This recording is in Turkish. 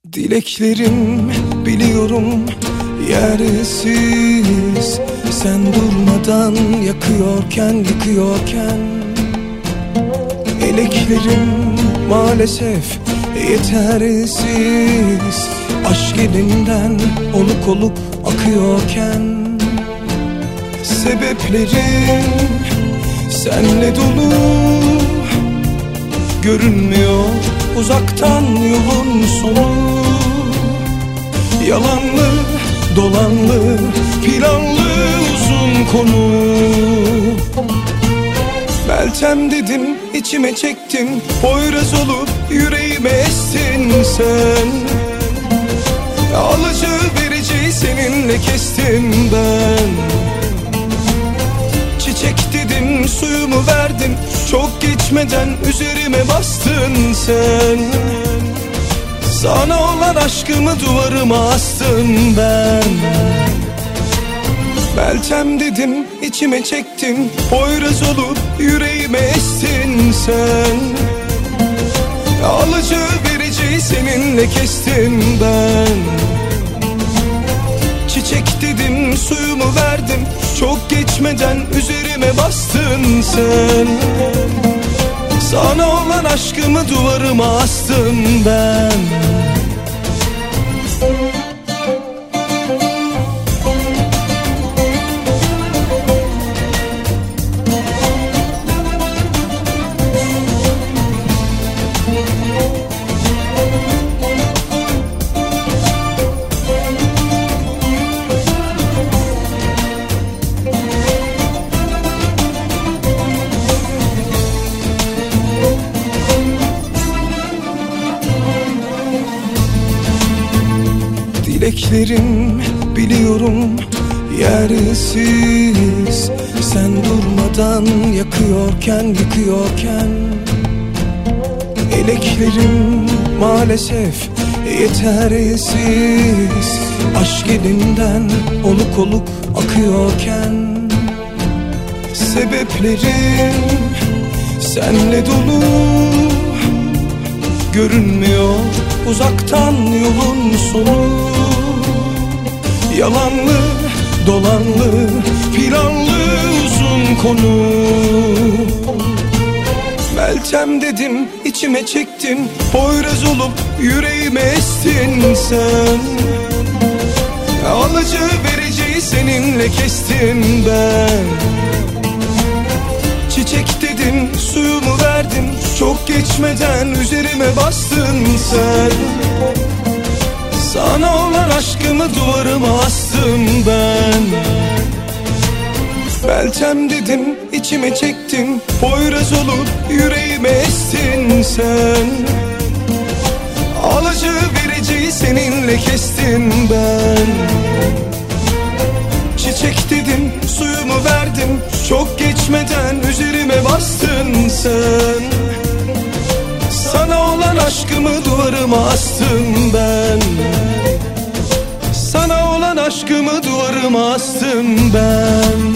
Dileklerim biliyorum yersiz, sen durmadan yakıyorken yıkıyorken. Eleklerim maalesef yetersiz, aşk elinden oluk oluk akıyorken. Sebeplerim senle dolu, görünmüyor uzaktan yolun sonu. Yalanlı, dolanlı, planlı uzun konu. Meltem dedim, içime çektim, Poyraz olup yüreğime estin sen. Alıcı verici seninle kestim ben. Çiçek dedim, suyumu verdim, çok geçmeden üzerime bastın sen. Sana olan aşkımı duvarıma astım ben. Meltem dedim, içime çektim, Poyraz olup yüreğime estin sen. Alıcı verici seninle kestim ben. Çiçek dedim, suyumu verdim, çok geçmeden üzerime bastın sen. Sana olan aşkımı duvarıma astım ben. Dileklerim biliyorum yersiz, sen durmadan yakıyorken yıkıyorken. Eleklerim maalesef yetersiz, aşk elinden oluk oluk akıyorken. Sebeplerim senle dolu, görünmüyor uzaktan yolun sonu. Yalanlı, dolanlı, planlı uzun konu. Meltem dedim, içime çektim, Poyraz olup yüreğime estin sen. Alıcı verici seninle kestim ben. Çiçek dedim, suyumu verdim, çok geçmeden üzerime bastın sen. Sana olan aşkımı duvarıma astım ben. Meltem dedim, içime çektim, Poyraz olup yüreğime estin sen. Alıcı verici seninle kestim ben. Çiçek dedim, suyumu verdim, çok geçmeden üzerime bastın sen. Sana olan aşkımı duvarıma astım ben. Sana olan aşkımı duvarıma astım ben.